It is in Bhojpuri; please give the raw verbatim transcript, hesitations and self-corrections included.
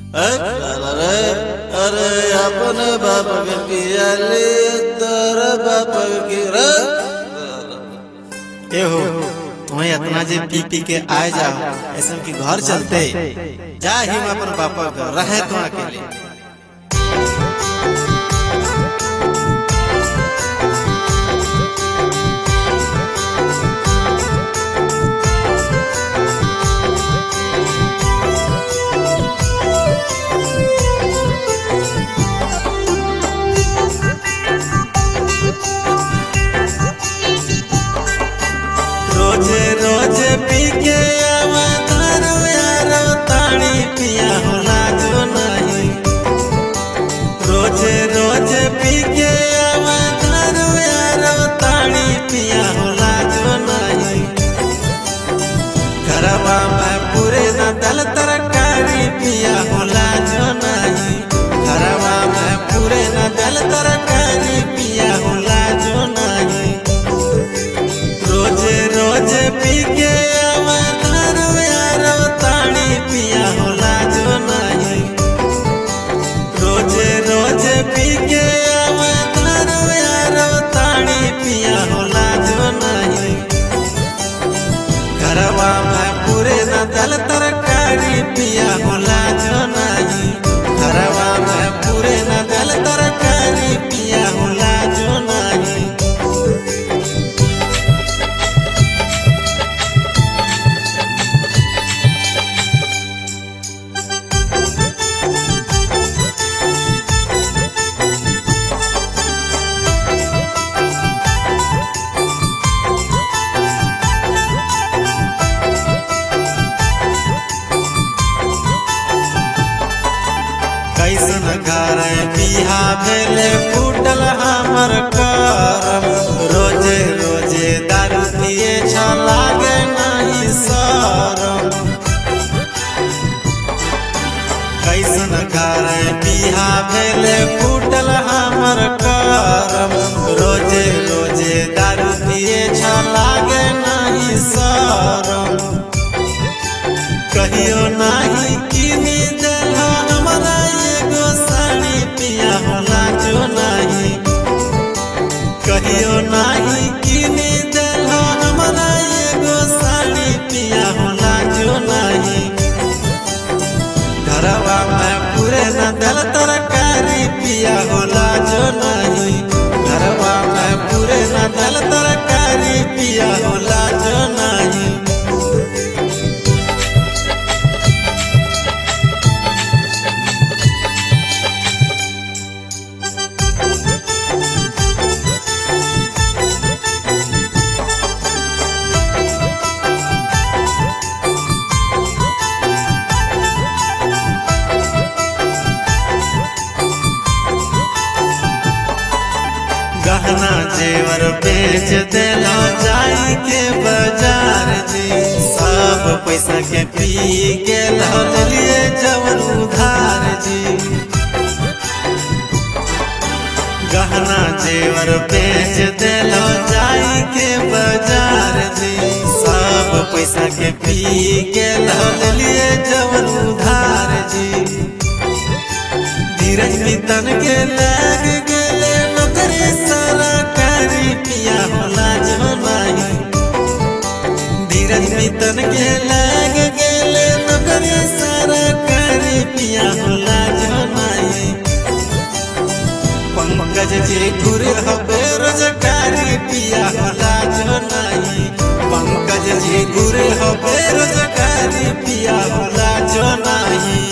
अरे अरे अपने बाप के पियाली तेरे बाप की रे ए हो तुम्हें इतना जे पी पी के आए जाओ ऐसा कि घर चलते जा ही मैं अपन पापा घर रहे तो अकेले। रोजे रोजे पी के आवा तारो यारो ताड़ी पिया होला जो नहीं। रोजे रोजे पी के आवा तारो यारो ताड़ी पिया होला जो नहीं। घरवा में पूरे ना दल तरकारी पिया होला जो नहीं। घरवा में पूरे ना दल तरकारी पिया होला जो नहीं। रोजे रोजे पी के आवा तारो यारो ताड़ी पिया होला जो नहीं। रोजे रोजे पी के आवा तारो यारो ताड़ी पिया होला जो नहीं। घरवा में पूरे ना दल तरकारी पिया होला जो नहीं। घरवा में पूरे ना दल तरकारी पिया होला जो नहीं। कैसन घर बिहा भेले फूटल हमर करम। रोजे रोजे दारू पिए छ लागे नहीं शरम। कैसन घर बिहा भेले फूटल हमर करम। रोजे रोजे दारू पिए छ लागे नहीं शरम। कहियो नहीं किनी देला हमरा एगो साड़ी पिया होला जो नहीं। कहियो नहीं किनी देला हमरा एगो साड़ी पिया होला जो नहीं। घरवा में पूरे न दल तरकारी पिया होला जो नहीं। घरवा में पूरे न दल तरकारी पिया होला जो नहीं। गहना जेवर बेच देलो जाई के बाजार जी। सब पैसा के पी गेल लिए जवन उधार जी। गहना जेवर बेच देलो जाई के बाजार जी। सब पैसा के पी गेल लिए जवन उधार जी। धीरज मितन के लग गेले नौकरी सरकारी पिया होला जो नहीं। धीरज मितन के लग गेले नौकरी सरकारी पिया होला जो नहीं। पंकज जी घुरे हबे रोजगारी पिया होला जो नहीं। पंकज जी घुरे हबे रोजगारी पिया होला जो नहीं।